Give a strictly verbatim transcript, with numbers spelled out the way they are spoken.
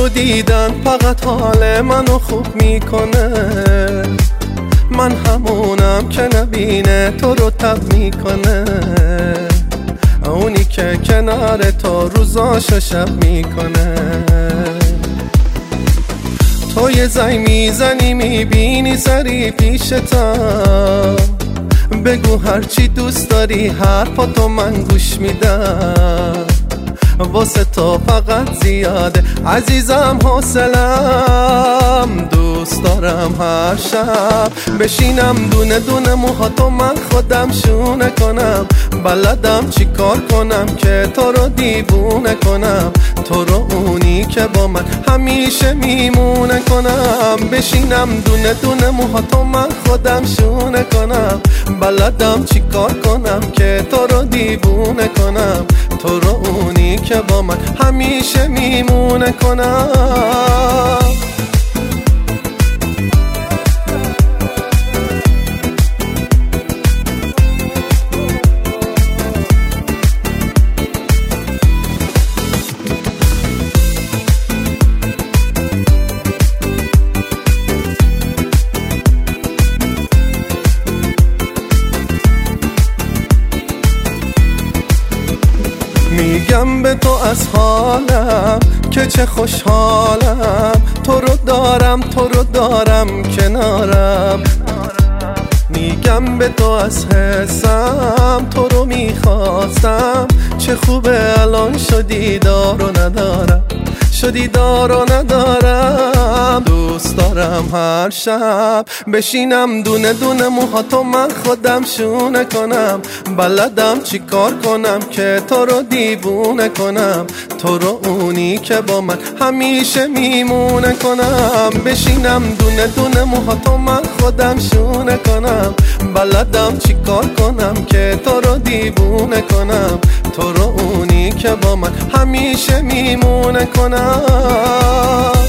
دیدن فقط حال منو خوب میکنه، من همونم که نبینه تو رو تب میکنه، اونی که کنار تو روزاشو شب میکنه. تو یه زنگ میزنی میبینی سری پیشتم، بگو هرچی دوست داری حرفاتو من گوش میدم، واسه تو فقط زیاده عزیزم حوصلم، دوست دارم هر شب بشینم دونه دونه موهاتو من خودم شونه کنم، بلدم چی کار کنم که تو رو دیوونه کنم، تو رو اونی که با من همیشه میمونه کنم، بشینم دونه دونه موهاتو من خودم شونه کنم، بلدم چی کار کنم که تو رو دیوونه کنم، تو رو اونی که با من همیشه میمونه کنم. میگم به تو از حالم که چه خوشحالم، تو رو دارم تو رو دارم کنارم، میگم به تو از حسم تو رو میخواستم، چه خوبه الان شدی دار و ندارم، شدی دار و ندارم، دوست دارم هر شب بشینم دونه دونه موهاتو من خودم شونه کنم، بلدم چی کار کنم که تو رو دیوونه کنم، تو رو اونی که با من همیشه میمونه کنم، بشینم دونه دونه موهاتو من خودم شونه کنم، بلدم چی کار کنم که تو رو دیوونه کنم، تو رو اونی که با من همیشه میمونه کنم.